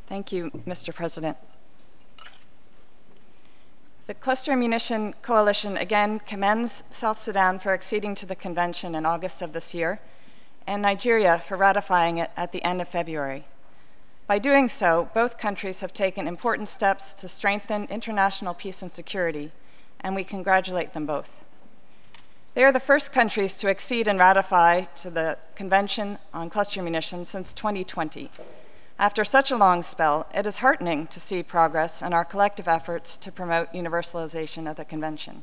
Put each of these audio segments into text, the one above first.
Thank you, Mr. President. The Cluster Munition Coalition again commends South Sudan for acceding to the convention in August of this year, and Nigeria for ratifying it at the end of February. By doing so, both countries have taken important steps to strengthen international peace and security, and we congratulate them both. They are the first countries to accede and ratify to the Convention on Cluster Munitions since 2020. After such a long spell, it is heartening to see progress in our collective efforts to promote universalization of the Convention.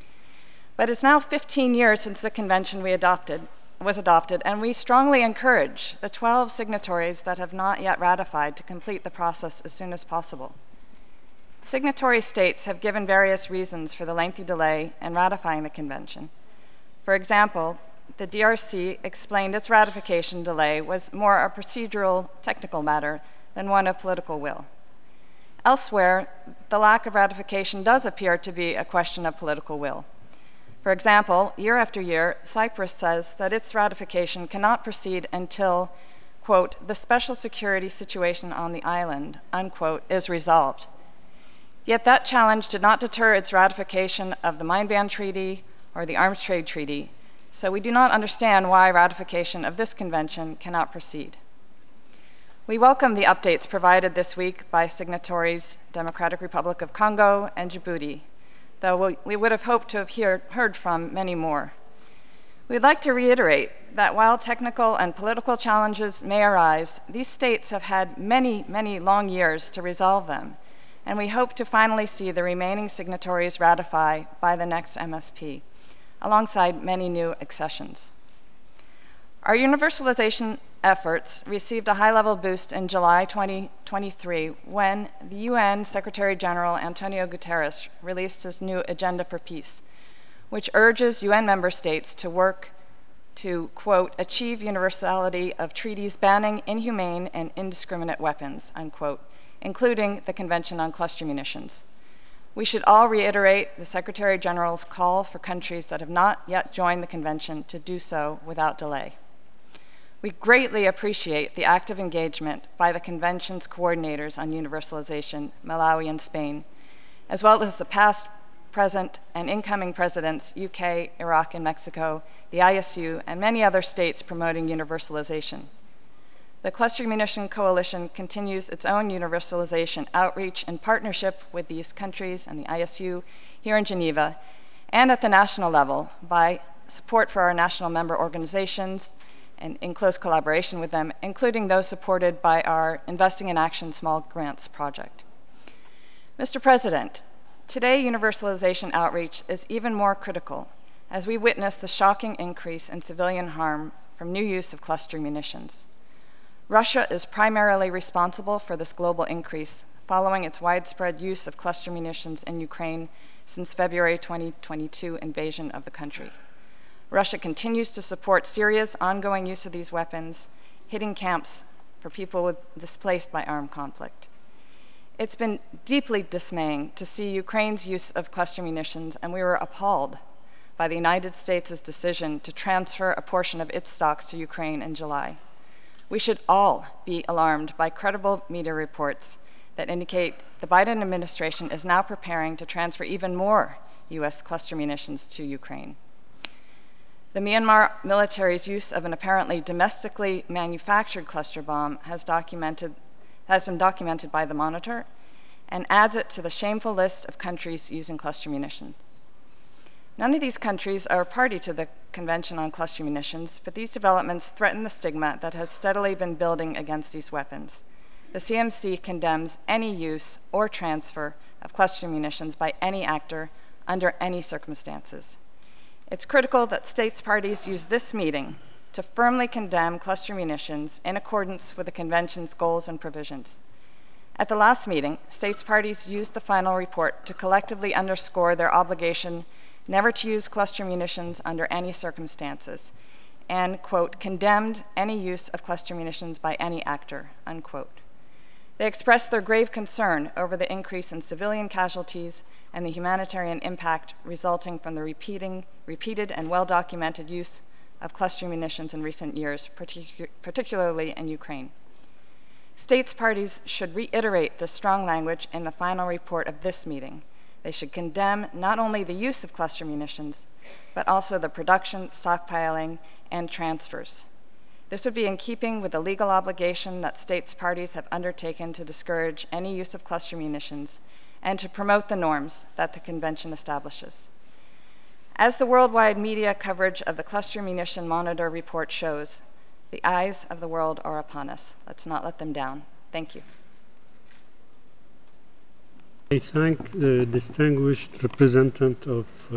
But it's now 15 years since the Convention was adopted, and we strongly encourage the 12 signatories that have not yet ratified to complete the process as soon as possible. Signatory states have given various reasons for the lengthy delay in ratifying the Convention. For example, the DRC explained its ratification delay was more a procedural, technical matter than one of political will. Elsewhere, the lack of ratification does appear to be a question of political will. For example, year after year, Cyprus says that its ratification cannot proceed until, quote, the special security situation on the island, unquote, is resolved. Yet that challenge did not deter its ratification of the Mine Ban Treaty or the Arms Trade Treaty, so we do not understand why ratification of this convention cannot proceed. We welcome the updates provided this week by signatories Democratic Republic of Congo and Djibouti, though we would have hoped to have heard from many more. We'd like to reiterate that while technical and political challenges may arise, these states have had many, many long years to resolve them, and we hope to finally see the remaining signatories ratify by the next MSP, alongside many new accessions. Our universalization efforts received a high-level boost in July 2023 when the UN Secretary General Antonio Guterres released his new Agenda for Peace, which urges UN member states to work to, quote, achieve universality of treaties banning inhumane and indiscriminate weapons, unquote, including the Convention on Cluster Munitions. We should all reiterate the Secretary General's call for countries that have not yet joined the Convention to do so without delay. We greatly appreciate the active engagement by the Convention's coordinators on universalization, Malawi and Spain, as well as the past, present, and incoming presidents, UK, Iraq, and Mexico, the ISU, and many other states promoting universalization. The Cluster Munition Coalition continues its own universalization outreach in partnership with these countries and the ISU here in Geneva and at the national level by support for our national member organizations and in close collaboration with them, including those supported by our Investing in Action Small Grants project. Mr. President, today universalization outreach is even more critical as we witness the shocking increase in civilian harm from new use of cluster munitions. Russia is primarily responsible for this global increase following its widespread use of cluster munitions in Ukraine since February 2022 invasion of the country. Russia continues to support Syria's ongoing use of these weapons, hitting camps for people displaced by armed conflict. It's been deeply dismaying to see Ukraine's use of cluster munitions, and we were appalled by the United States' decision to transfer a portion of its stocks to Ukraine in July. We should all be alarmed by credible media reports that indicate the Biden administration is now preparing to transfer even more US cluster munitions to Ukraine. The Myanmar military's use of an apparently domestically manufactured cluster bomb has been documented by the Monitor and adds it to the shameful list of countries using cluster munitions. None of these countries are party to the Convention on Cluster Munitions, but these developments threaten the stigma that has steadily been building against these weapons. The CMC condemns any use or transfer of cluster munitions by any actor under any circumstances. It's critical that states parties use this meeting to firmly condemn cluster munitions in accordance with the Convention's goals and provisions. At the last meeting, states parties used the final report to collectively underscore their obligation never to use cluster munitions under any circumstances, and, quote, condemned any use of cluster munitions by any actor, unquote. They expressed their grave concern over the increase in civilian casualties and the humanitarian impact resulting from the repeated and well-documented use of cluster munitions in recent years, particularly in Ukraine. States parties should reiterate this strong language in the final report of this meeting. They should condemn not only the use of cluster munitions, but also the production, stockpiling, and transfers. This would be in keeping with the legal obligation that states parties have undertaken to discourage any use of cluster munitions and to promote the norms that the Convention establishes. As the worldwide media coverage of the Cluster Munition Monitor report shows, the eyes of the world are upon us. Let's not let them down. Thank you. I thank the distinguished representative of